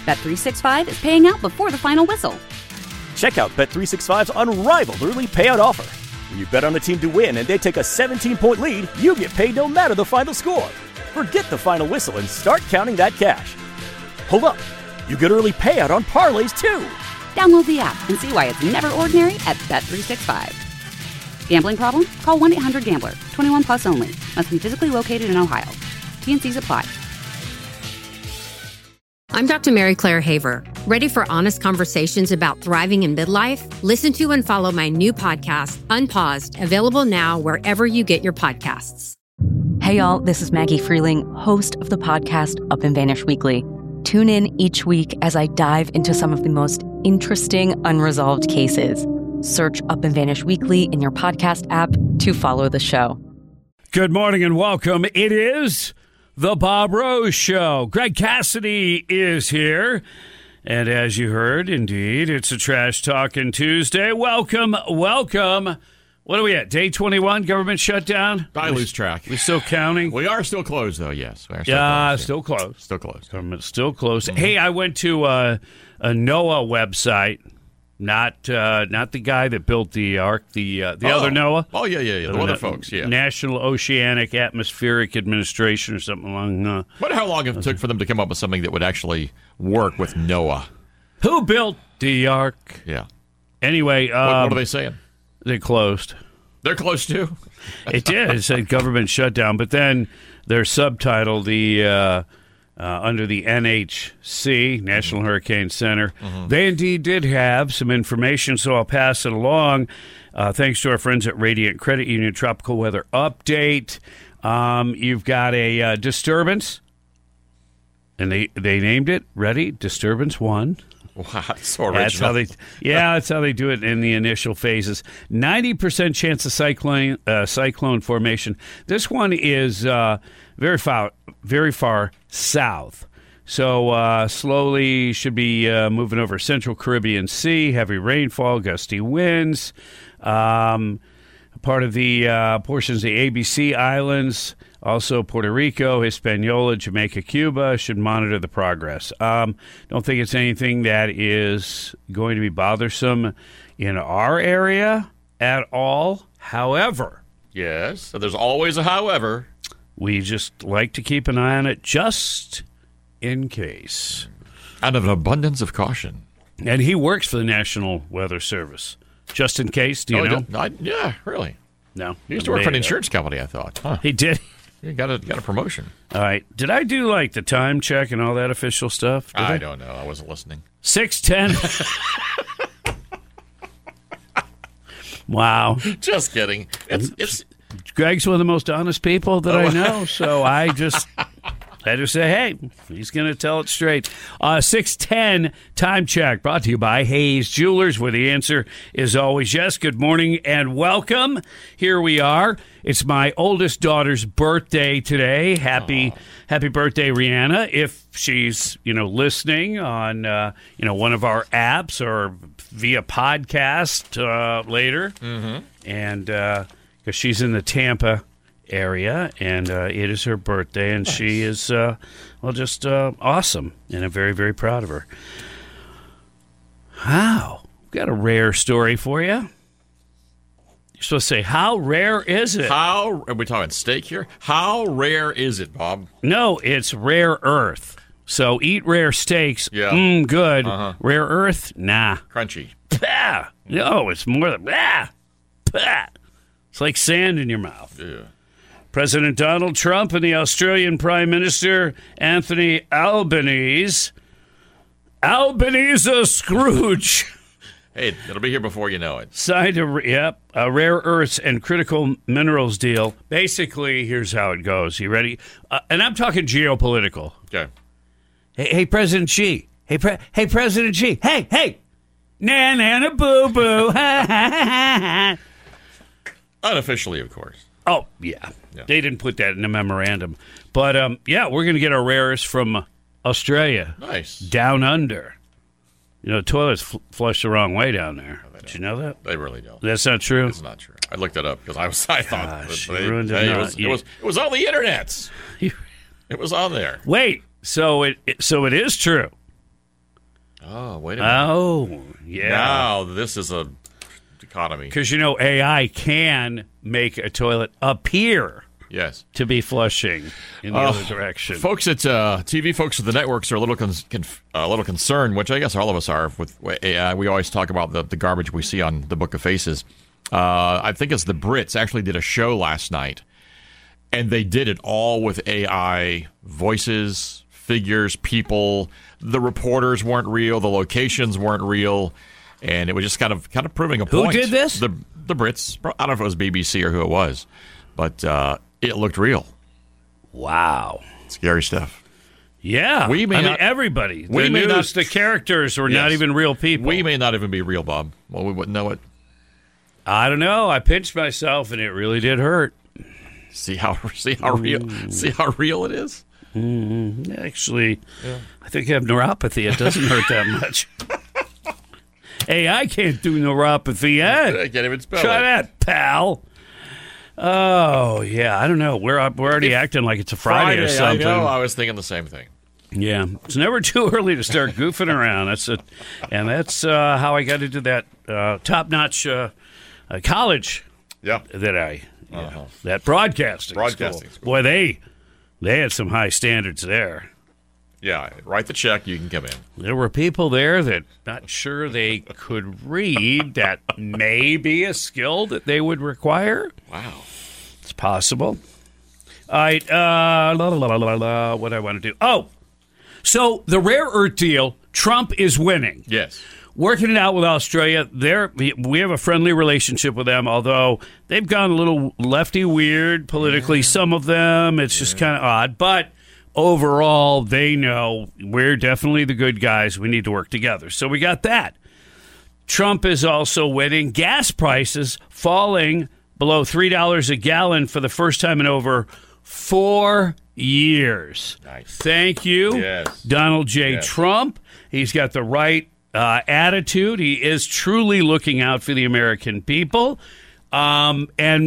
Bet365 is paying out before the final whistle. Check out Bet365's unrivaled early payout offer. When you bet on a team to win and they take a 17-point lead, you get paid no matter the final score. Forget the final whistle and start counting that cash. Hold up. You get early payout on parlays, too. Download the app and see why it's never ordinary at Bet365. Gambling problem? Call 1-800-GAMBLER. 21 plus only. Must be physically located in Ohio. T&Cs apply. I'm Dr. Mary Claire Haver. Ready for honest conversations about thriving in midlife? Listen to and follow my new podcast, Unpaused, available now wherever you get your podcasts. Hey y'all, this is Maggie Freeling, host of the podcast Up and Vanish Weekly. Tune in each week as I dive into some of the most interesting unresolved cases. Search Up and Vanish Weekly in your podcast app to follow the show. Good morning and welcome. It is The Bob Rose Show. Greg Cassidy is here. And as you heard, indeed, it's a Trash Talking Tuesday. Welcome. What are we at? Day 21, government shutdown? I lose track. We still counting? We are still closed, though, yes. We are still closed. Still closed. Government's still closed. Mm-hmm. Hey, I went to a NOAA website. Not the guy that built the Ark, the other NOAA. Oh, yeah. The other folks, yeah. National Oceanic Atmospheric Administration or something along. I wonder how long it took for them to come up with something that would actually work with NOAA. Who built the Ark? Yeah. Anyway. What are they saying? They closed. They're closed, too? It did. It said government shutdown. But then their subtitle, under the NHC, National Hurricane Center. Mm-hmm. They indeed did have some information, so I'll pass it along. Thanks to our friends at Radiant Credit Union Tropical Weather Update. You've got a disturbance, and they named it, ready? Disturbance 1. Wow, that's so original. That's how they do it in the initial phases. 90% chance of cyclone formation. This one is very far south. So slowly should be moving over Central Caribbean Sea, heavy rainfall, gusty winds. Part of the portions of the ABC Islands, also Puerto Rico, Hispaniola, Jamaica, Cuba, should monitor the progress. Don't think it's anything that is going to be bothersome in our area at all. However. Yes, so there's always a however. We just like to keep an eye on it just in case. Out of an abundance of caution. And he works for the National Weather Service. Just in case, do you know? Yeah, really. No. He used to work for an insurance company, I thought. Huh. He did. He got a promotion. All right. Did I do, the time check and all that official stuff? I don't know. I wasn't listening. 6:10. Wow. Just kidding. It's Greg's one of the most honest people that I know, so I just say, hey, he's going to tell it straight. 6:10 time check brought to you by Hayes Jewelers, where the answer is always yes. Good morning and welcome. Here we are. It's my oldest daughter's birthday today. Happy birthday, Rihanna. If she's, listening on, one of our apps or via podcast later. Mm-hmm. And because she's in the Tampa area, and it is her birthday, and nice. She is, just awesome, and I'm very, very proud of her. Wow. Got a rare story for you. You're supposed to say, how rare is it? Are we talking steak here? How rare is it, Bob? No, it's rare earth. So eat rare steaks. Yeah. Good. Uh-huh. Rare earth? Nah. Crunchy. Bah. No, it's more than bah. Bah. It's like sand in your mouth. Yeah. President Donald Trump and the Australian Prime Minister Anthony Albanese Scrooge. Hey, it'll be here before you know it. Signed a rare earths and critical minerals deal. Basically, here's how it goes. You ready? And I'm talking geopolitical. Okay. Hey, President Xi. Hey, President Xi. Hey. Na boo boo. Unofficially, of course. Oh, yeah. They didn't put that in the memorandum. But, we're going to get our rare earths from Australia. Nice. Down under. Toilets flush the wrong way down there. No, did you know that? They really don't. That's not true? It's not true. I looked it up because I thought it was on the internet. It was on there. Wait, so it is true. Oh, wait a minute. Oh, yeah. Now this is a dichotomy. Because, AI can make a toilet appear to be flushing in the other direction. Folks at TV folks at the networks are a little concerned, which I guess all of us are with AI. We always talk about the garbage we see on the Book of Faces. I think it's the Brits actually did a show last night, and they did it all with AI voices, figures, people. The reporters weren't real. The locations weren't real. And it was just kind of proving a point. Who did this? The Brits. I don't know if it was BBC or who it was, but it looked real. Wow. Scary stuff. Yeah. Everybody. The characters were not even real people. We may not even be real, Bob. Well, we wouldn't know it. I don't know. I pinched myself, and it really did hurt. See how real it is? Mm-hmm. Actually, I think I have neuropathy. It doesn't hurt that much. I can't do neuropathy yet. I can't even spell it. Try that, pal. Oh, yeah. I don't know. We're already acting like it's a Friday or something. I know. I was thinking the same thing. Yeah. It's never too early to start goofing around. That's how I got into that top-notch college that that broadcasting school. Boy, they had some high standards there. Yeah, write the check, you can come in. There were people there that not sure they could read. That may be a skill that they would require. Wow. It's possible. All right, what I want to do. Oh, so the rare earth deal, Trump is winning. Yes. Working it out with Australia. We have a friendly relationship with them, although they've gone a little lefty weird politically. Yeah. Some of them, it's just kind of odd. But overall, they know we're definitely the good guys. We need to work together. So we got that. Trump is also winning. Gas prices falling below $3 a gallon for the first time in over 4 years. Nice. Thank you, Donald J. Trump. He's got the right attitude. He is truly looking out for the American people. And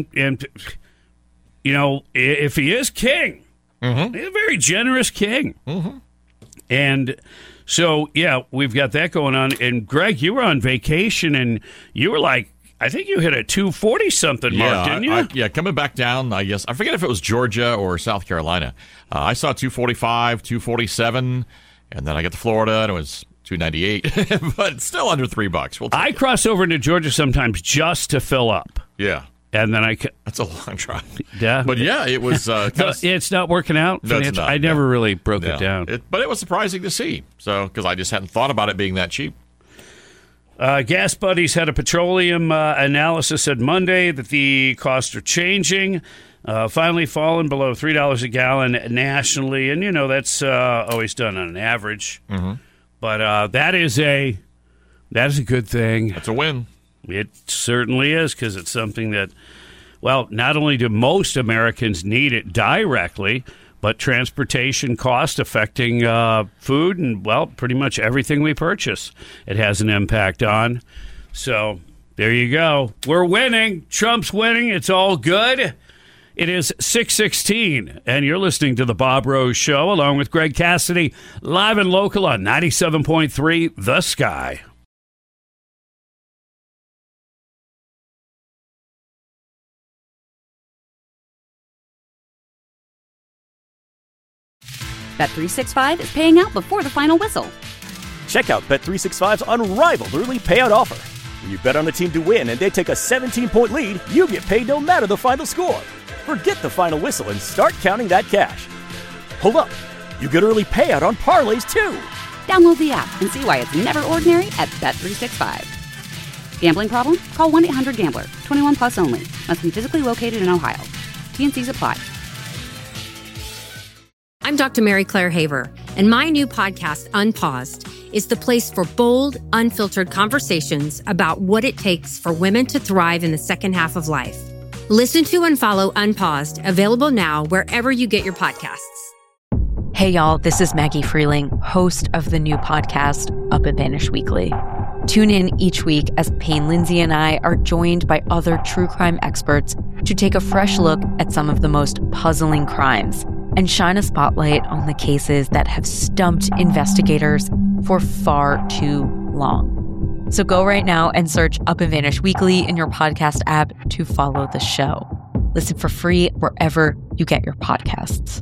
if he is king, he's a very generous king. Mm-hmm. And so, we've got that going on. And Greg, you were on vacation, and you were like, I think you hit a 240-something mark, didn't you? Coming back down, I guess. I forget if it was Georgia or South Carolina. I saw 245, 247, and then I got to Florida, and it was $2.98, but still under $3. I cross over into Georgia sometimes just to fill up. Yeah. And then that's a long drive. Yeah. But it was it's not working out. No, it's not. I never really broke it down. But it was surprising to see. So, because I just hadn't thought about it being that cheap. Gas Buddies had a petroleum analysis said Monday that the costs are changing. Finally fallen below $3 a gallon nationally. And, that's always done on an average. Mm-hmm. But that is a good thing. That's a win. It certainly is, because it's something that, not only do most Americans need it directly, but transportation cost affecting food and, pretty much everything we purchase, it has an impact on. So there you go. We're winning. Trump's winning. It's all good. It is 6:16, and you're listening to The Bob Rose Show, along with Greg Cassidy, live and local on 97.3 The Sky. Bet365 is paying out before the final whistle. Check out Bet365's unrivaled early payout offer. When you bet on a team to win and they take a 17-point lead, you get paid no matter the final score. Forget the final whistle and start counting that cash. Hold up. You get early payout on parlays, too. Download the app and see why it's never ordinary at Bet365. Gambling problem? Call 1-800-GAMBLER. 21 plus only. Must be physically located in Ohio. T&Cs apply. I'm Dr. Mary Claire Haver, and my new podcast, Unpaused, is the place for bold, unfiltered conversations about what it takes for women to thrive in the second half of life. Listen to and follow Unpaused, available now wherever you get your podcasts. Hey, y'all, this is Maggie Freeling, host of the new podcast, Up and Vanish Weekly. Tune in each week as Payne Lindsay and I are joined by other true crime experts to take a fresh look at some of the most puzzling crimes and shine a spotlight on the cases that have stumped investigators for far too long. So go right now and search Up and Vanish Weekly in your podcast app to follow the show. Listen for free wherever you get your podcasts.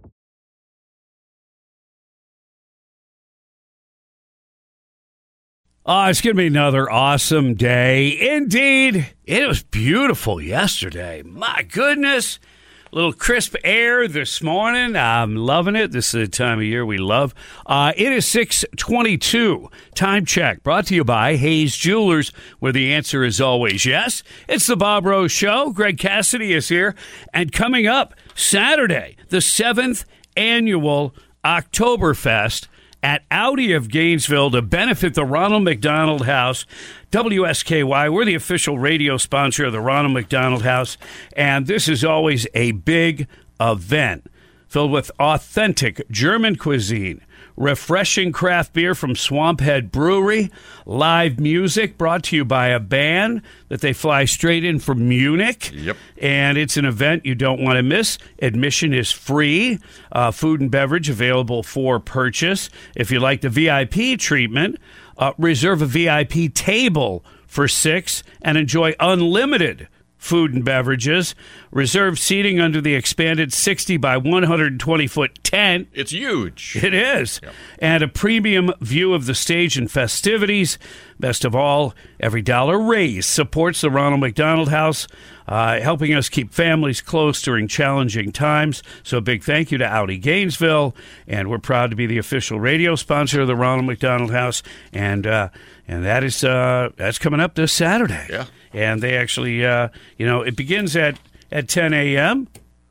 It's going to be another awesome day. Indeed. It was beautiful yesterday. My goodness. A little crisp air this morning. I'm loving it. This is the time of year we love. It is 6:22. Time check brought to you by Hayes Jewelers, where the answer is always yes. It's the Bob Rose Show. Greg Cassidy is here. And coming up Saturday, the 7th annual Oktoberfest at Audi of Gainesville to benefit the Ronald McDonald House. WSKY, we're the official radio sponsor of the Ronald McDonald House, and this is always a big event filled with authentic German cuisine, refreshing craft beer from Swamphead Brewery, live music brought to you by a band that they fly straight in from Munich. Yep. And it's an event you don't want to miss. Admission is free. Food and beverage available for purchase. If you like the VIP treatment, reserve a VIP table for 6 and enjoy unlimited food and beverages. Reserve seating under the expanded 60 by 120-foot tent. It's huge. It is. Yep. And a premium view of the stage and festivities. Best of all, every dollar raised supports the Ronald McDonald House, helping us keep families close during challenging times. So a big thank you to Audi Gainesville. And we're proud to be the official radio sponsor of the Ronald McDonald House. And that is that's coming up this Saturday. Yeah. And they actually, it begins at 10 a.m.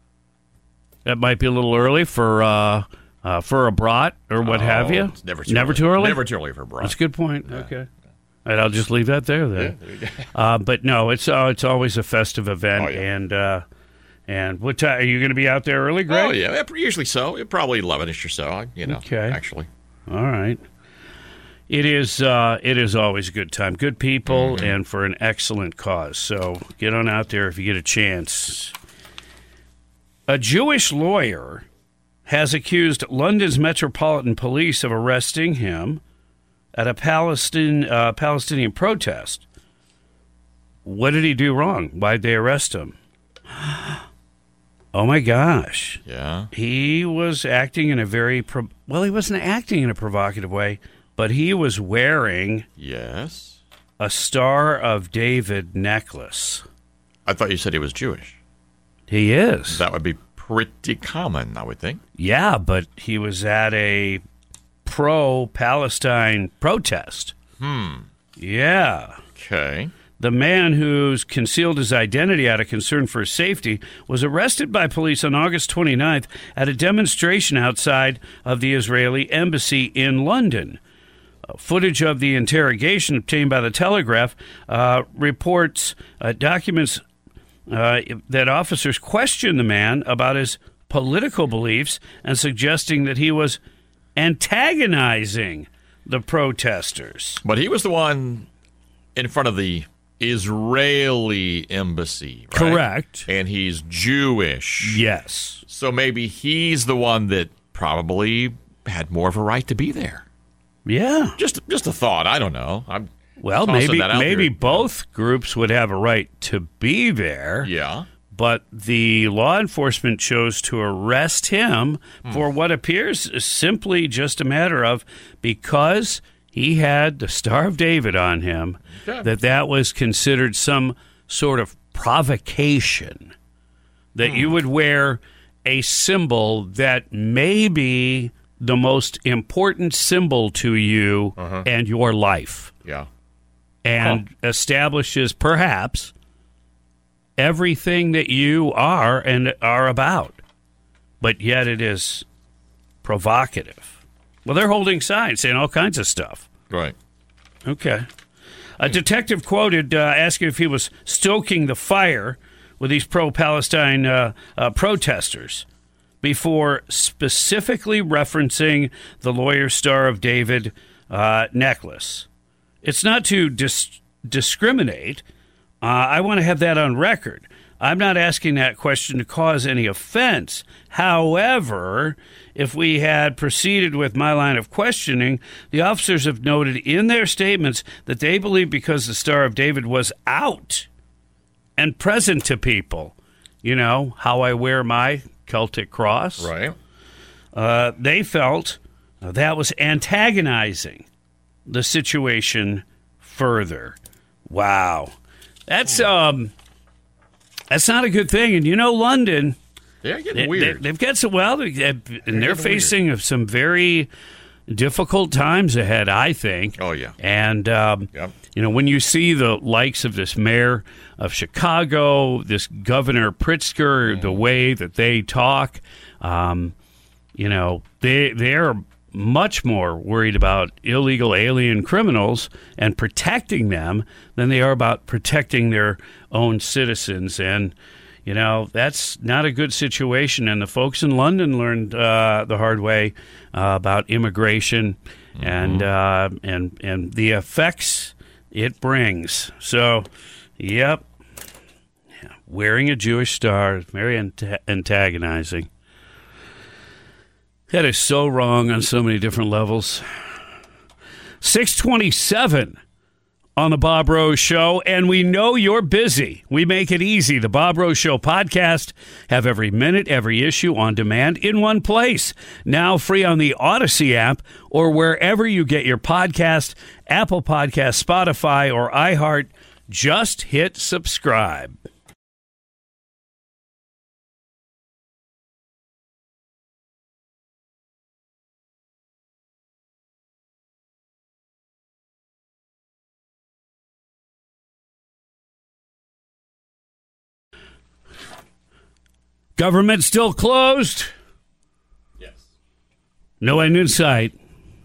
That might be a little early for a brat or what have you. It's never too early. Never too early for a brat. That's a good point. Yeah. Okay. All right, I'll just leave that there then. Yeah, there you go. But no, it's always a festive event. Oh, yeah. And what time are you going to be out there early, Greg? Oh, yeah, usually so. Probably 11-ish or so, Okay. actually. All right. It is always a good time. Good people and for an excellent cause. So get on out there if you get a chance. A Jewish lawyer has accused London's Metropolitan Police of arresting him at a Palestinian protest. What did he do wrong? Why'd they arrest him? Oh, my gosh. Yeah. He was acting in a he wasn't acting in a provocative way. But he was wearing a Star of David necklace. I thought you said he was Jewish. He is. That would be pretty common, I would think. Yeah, but he was at a pro-Palestine protest. Yeah. Okay. The man who's concealed his identity out of concern for his safety was arrested by police on August 29th at a demonstration outside of the Israeli embassy in London. Footage of the interrogation obtained by the Telegraph reports documents that officers questioned the man about his political beliefs and suggesting that he was antagonizing the protesters. But he was the one in front of the Israeli embassy, right? Correct. And he's Jewish. Yes. So maybe he's the one that probably had more of a right to be there. Yeah. Just a thought. I don't know. Well, maybe both groups would have a right to be there. Yeah. But the law enforcement chose to arrest him for what appears simply just a matter of because he had the Star of David on him, that was considered some sort of provocation, that you would wear a symbol that may be the most important symbol to you and your life. Yeah. And establishes perhaps everything that you are and are about. But yet it is provocative. Well, they're holding signs saying all kinds of stuff. Right. Okay. A detective quoted asking if he was stoking the fire with these pro-Palestine protesters before specifically referencing the lawyer's Star of David necklace. It's not to discriminate. I want to have that on record. I'm not asking that question to cause any offense. However, if we had proceeded with my line of questioning, the officers have noted in their statements that they believe because the Star of David was out and present to people, you know, how I wear my Celtic cross. Right. They felt that was antagonizing the situation further. Wow. That's not a good thing. And, you know, London... They're getting weird. They've got some, well, they're facing some very difficult times ahead, I think. Oh, yeah. And, you know, when you see the likes of this mayor of Chicago, this Governor Pritzker, the way that they talk, you know, they're much more worried about illegal alien criminals and protecting them than they are about protecting their own citizens. And, you know, that's not a good situation. And the folks in London learned the hard way about immigration and the effects it brings. So, yep, wearing a Jewish star is very antagonizing. That is so wrong on so many different levels. 6:27 on the Bob Rose Show, and we know you're busy. We make it easy. The Bob Rose Show podcast have every minute, every issue on demand in one place. Now free on the Odyssey app or wherever you get your podcast, Apple Podcasts, Spotify, or iHeart. Just hit subscribe. Government still closed? Yes. No end in sight.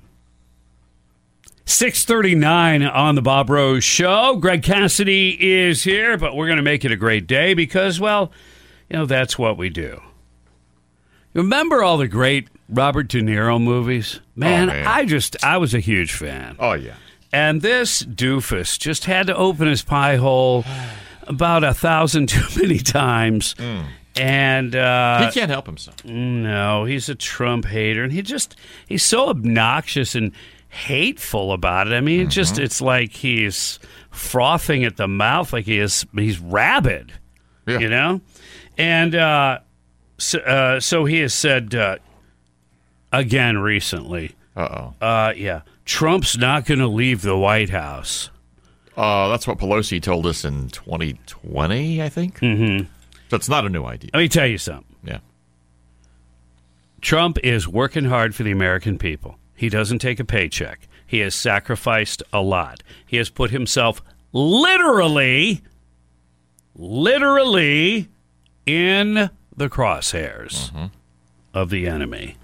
6:39 on the Bob Rose Show. Greg Cassidy is here, but we're going to make it a great day because, well, you know, that's what we do. Remember all the great Robert De Niro movies? Man, I was a huge fan. Oh, yeah. And this doofus just had to open his pie hole about 1,000 too many times. And he can't help himself. No, he's a Trump hater, and he's so obnoxious and hateful about it. I mean, it's like he's frothing at the mouth, like he's rabid, you know. And so he has said again recently. Trump's not going to leave the White House. That's what Pelosi told us in 2020, I think. Mm-hmm. So it's not a new idea. Let me tell you something. Yeah. Trump is working hard for the American people. He doesn't take a paycheck. He has sacrificed a lot. He has put himself literally in the crosshairs of the enemy.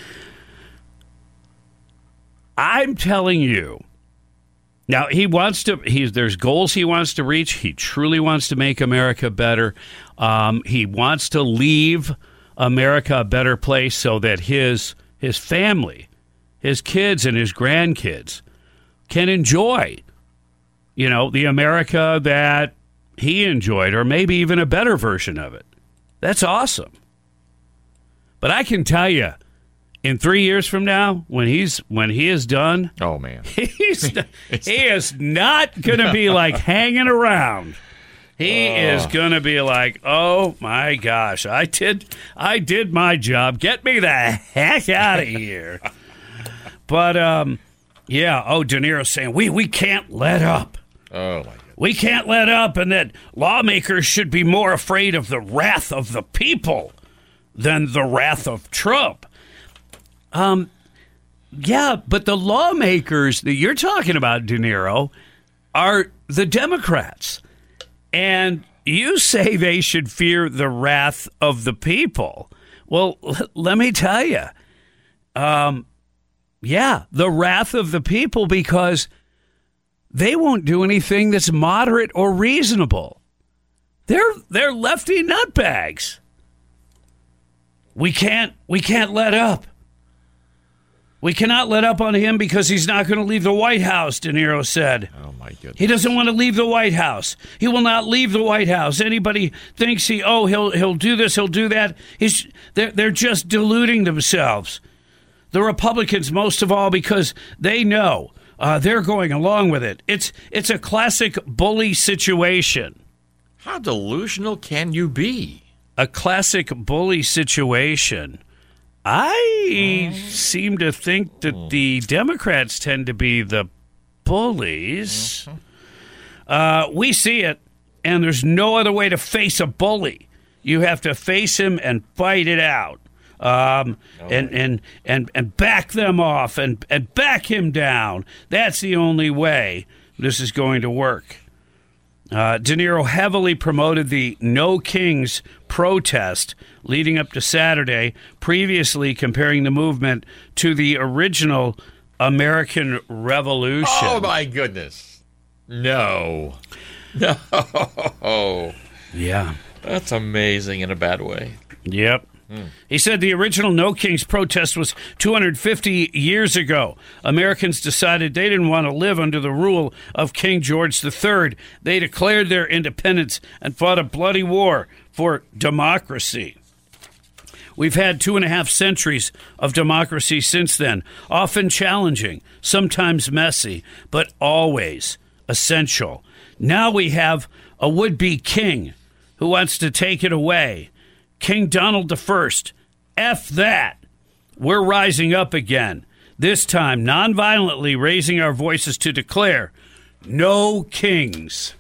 I'm telling you. Now, there's goals he wants to reach. He truly wants to make America better. He wants to leave America a better place so that his family, his kids and his grandkids can enjoy, you know, the America that he enjoyed, or maybe even a better version of it. That's awesome. But I can tell you, in 3 years from now, when he is done, oh man, he is not going to be like hanging around. He is going to be like, oh my gosh, I did my job. Get me the heck out of here. But De Niro's saying we can't let up. Oh my God. We can't let up, and that lawmakers should be more afraid of the wrath of the people than the wrath of Trump. Yeah, but the lawmakers that you're talking about, De Niro, are the Democrats. And you say they should fear the wrath of the people. Well, let me tell you. The wrath of the people, because they won't do anything that's moderate or reasonable. They're lefty nutbags. We can't let up. We cannot let up on him because he's not going to leave the White House, De Niro said. Oh, my goodness. He doesn't want to leave the White House. He will not leave the White House. Anybody thinks he'll do this, he'll do that. They're just deluding themselves. The Republicans, most of all, because they know they're going along with it. It's a classic bully situation. How delusional can you be? A classic bully situation. I seem to think that the Democrats tend to be the bullies. We see it, and there's no other way to face a bully. You have to face him and fight it out, and back them off and back him down. That's the only way this is going to work. De Niro heavily promoted the No Kings protest leading up to Saturday, previously comparing the movement to the original American Revolution. Oh, my goodness. No. Yeah. That's amazing in a bad way. Yep. He said the original No Kings protest was 250 years ago. Americans decided they didn't want to live under the rule of King George III. They declared their independence and fought a bloody war for democracy. We've had 2.5 centuries of democracy since then, often challenging, sometimes messy, but always essential. Now we have a would-be king who wants to take it away. King Donald I. F that. We're rising up again, this time nonviolently raising our voices to declare no kings.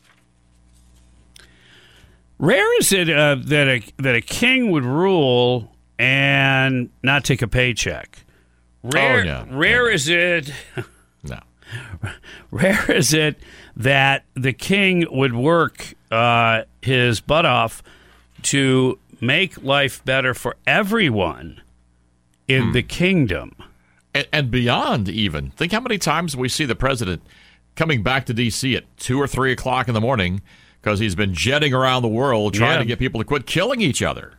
Rare is it that a king would rule and not take a paycheck. Rare is it. No. Rare is it that the king would work his butt off to make life better for everyone in the kingdom. And beyond, even. Think how many times we see the president coming back to D.C. at 2 or 3 o'clock in the morning because he's been jetting around the world trying to get people to quit killing each other.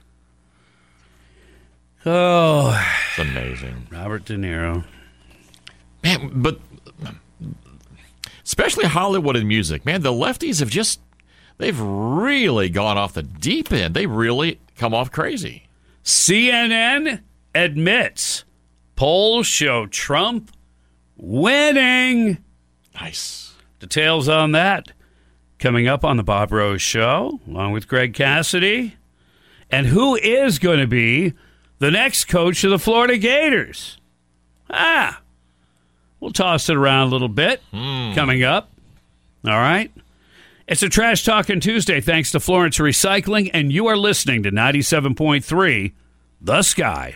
Oh. It's amazing. Robert De Niro. Man, but especially Hollywood and music. Man, the lefties have they've really gone off the deep end. They really come off crazy. CNN admits polls show Trump winning. Nice. Details on that coming up on the Bob Rose Show, along with Greg Cassidy. And who is going to be the next coach of the Florida Gators? We'll toss it around a little bit coming up. All right. It's a Trash Talking Tuesday thanks to Florence Recycling, and you are listening to 97.3 The Sky.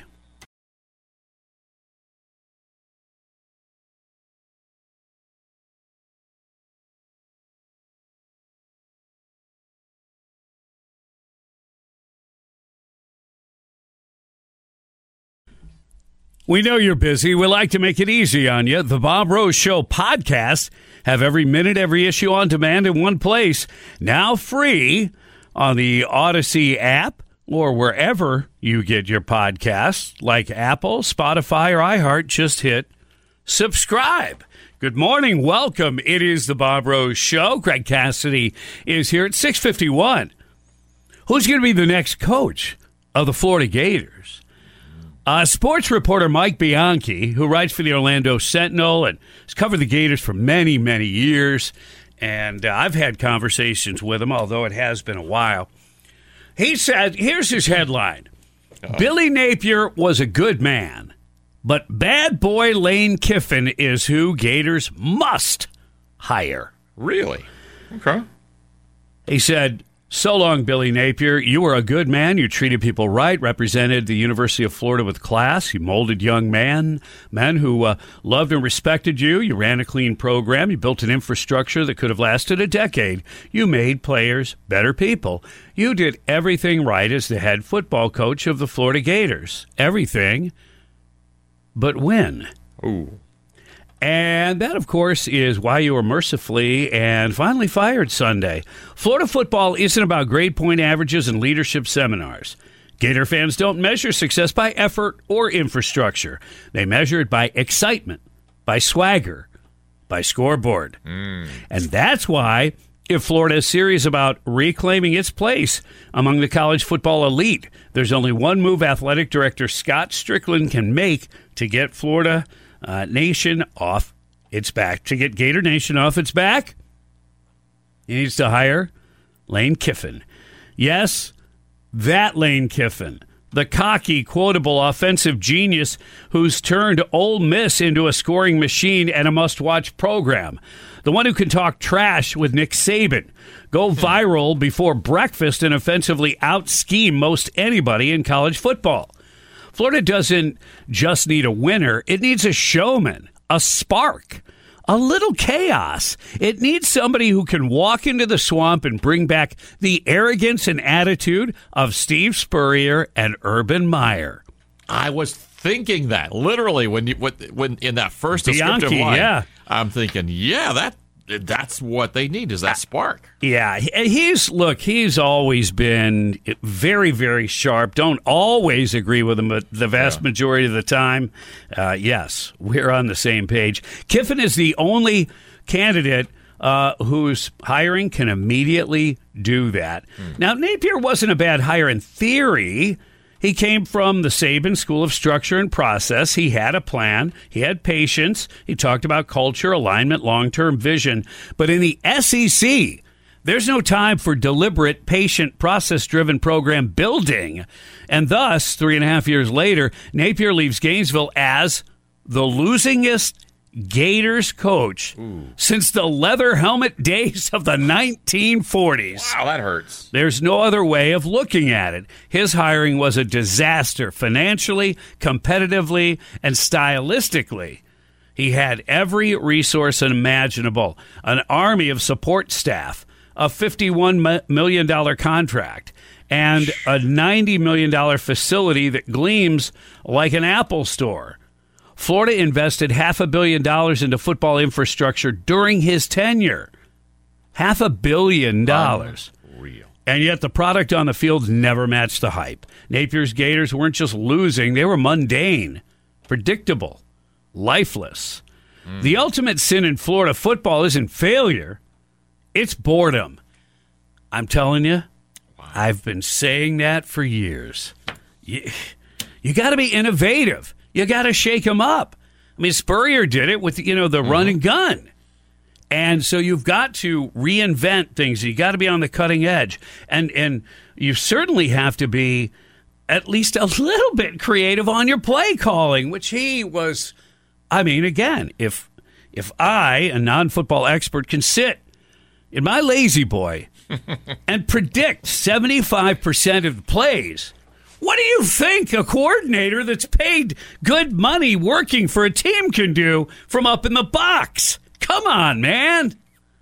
We know you're busy. We like to make it easy on you. The Bob Rose Show podcast have every minute, every issue on demand in one place. Now free on the Odyssey app or wherever you get your podcasts, like Apple, Spotify, or iHeart. Just hit subscribe. Good morning. Welcome. It is the Bob Rose Show. Greg Cassidy is here at 6:51. Who's going to be the next coach of the Florida Gators? Sports reporter Mike Bianchi, who writes for the Orlando Sentinel and has covered the Gators for many, many years, and I've had conversations with him, although it has been a while. He said, here's his headline. Billy Napier was a good man, but bad boy Lane Kiffin is who Gators must hire. Really? Okay. He said, so long, Billy Napier. You were a good man. You treated people right, represented the University of Florida with class. You molded young men who loved and respected you. You ran a clean program. You built an infrastructure that could have lasted a decade. You made players better people. You did everything right as the head football coach of the Florida Gators. Everything but win. Ooh. And that, of course, is why you were mercifully and finally fired Sunday. Florida football isn't about grade point averages and leadership seminars. Gator fans don't measure success by effort or infrastructure. They measure it by excitement, by swagger, by scoreboard. And that's why if Florida is serious about reclaiming its place among the college football elite, there's only one move athletic director Scott Strickland can make to get Florida Nation off its back. To get Gator Nation off its back, he needs to hire Lane Kiffin. Yes, that Lane Kiffin, the cocky, quotable offensive genius who's turned Ole Miss into a scoring machine and a must-watch program. The one who can talk trash with Nick Saban, go viral before breakfast, and offensively out-scheme most anybody in college football. Florida doesn't just need a winner. It needs a showman, a spark, a little chaos. It needs somebody who can walk into the swamp and bring back the arrogance and attitude of Steve Spurrier and Urban Meyer. I was thinking that literally when in that first descriptive Bianchi, line. yeah. I'm thinking, that's what they need is that spark. Yeah, he's always been very, very sharp. Don't always agree with him, but the vast majority of the time, yes, we're on the same page. Kiffin is the only candidate whose hiring can immediately do that. Now, Napier wasn't a bad hire in theory. He came from the Saban School of Structure and Process. He had a plan. He had patience. He talked about culture, alignment, long-term vision. But in the SEC, there's no time for deliberate, patient, process-driven program building. And thus, 3.5 years later, Napier leaves Gainesville as the losingest Gators coach since the leather helmet days of the 1940s. Wow, that hurts. There's no other way of looking at it. His hiring was a disaster financially, competitively, and stylistically. He had every resource imaginable, an army of support staff, a $51 million contract, and a $90 million facility that gleams like an Apple store. Florida invested $500 million into football infrastructure during his tenure. $500 million. Real. And yet the product on the field never matched the hype. Napier's Gators weren't just losing, they were mundane, predictable, lifeless. The ultimate sin in Florida football isn't failure, it's boredom. I'm telling you, I've been saying that for years. You got to be innovative. You got to shake them up. I mean, Spurrier did it with, the run and gun. And so you've got to reinvent things. You got to be on the cutting edge. And you certainly have to be at least a little bit creative on your play calling, which he was. I mean, again, if I, a non-football expert, can sit in my lazy boy and predict 75% of the plays, what do you think a coordinator that's paid good money working for a team can do from up in the box? Come on, man.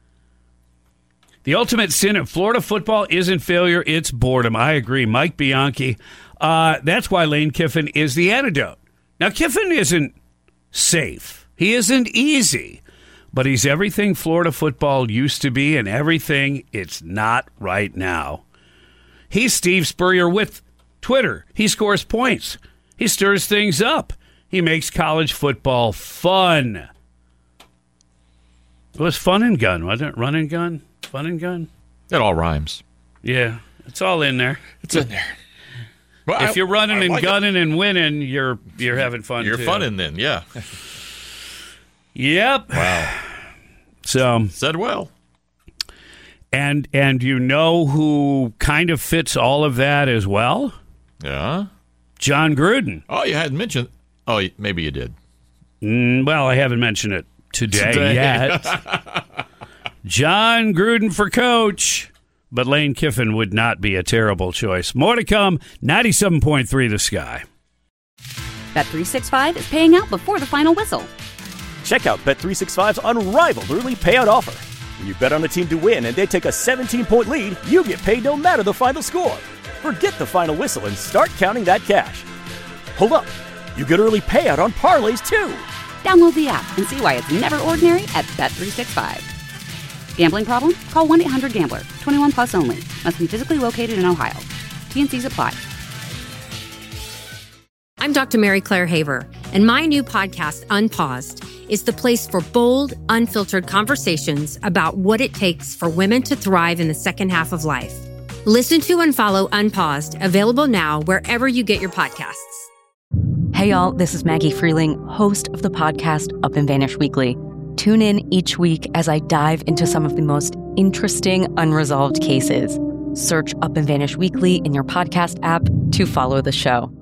The ultimate sin of Florida football isn't failure, it's boredom. I agree. Mike Bianchi. That's why Lane Kiffin is the antidote. Now, Kiffin isn't safe. He isn't easy. But he's everything Florida football used to be and everything it's not right now. He's Steve Spurrier with Twitter. He scores points. He stirs things up. He makes college football fun. It was fun and gun, wasn't it? Run and gun? Fun and gun? It all rhymes. Yeah, it's all in there. It's in there. Well, if you're running and gunning and winning, you're having fun. You're too. funning then, yeah. Yep. Wow. So said well. And you know who kind of fits all of that as well? Yeah. John Gruden. Oh, you hadn't mentioned. Oh, maybe you did. Well, I haven't mentioned it today. Yet. John Gruden for coach. But Lane Kiffin would not be a terrible choice. More to come. 97.3 The Sky. Bet365 is paying out before the final whistle. Check out Bet365's unrivaled early payout offer. When you bet on a team to win and they take a 17-point lead, you get paid no matter the final score. Forget the final whistle and start counting that cash. Hold up. You get early payout on parlays, too. Download the app and see why it's never ordinary at Bet365. Gambling problem? Call 1-800-GAMBLER. 21 plus only. Must be physically located in Ohio. T&Cs apply. I'm Dr. Mary Claire Haver, and my new podcast, Unpaused, is the place for bold, unfiltered conversations about what it takes for women to thrive in the second half of life. Listen to and follow Unpaused, available now wherever you get your podcasts. Hey y'all, this is Maggie Freeling, host of the podcast Up and Vanish Weekly. Tune in each week as I dive into some of the most interesting unresolved cases. Search Up and Vanish Weekly in your podcast app to follow the show.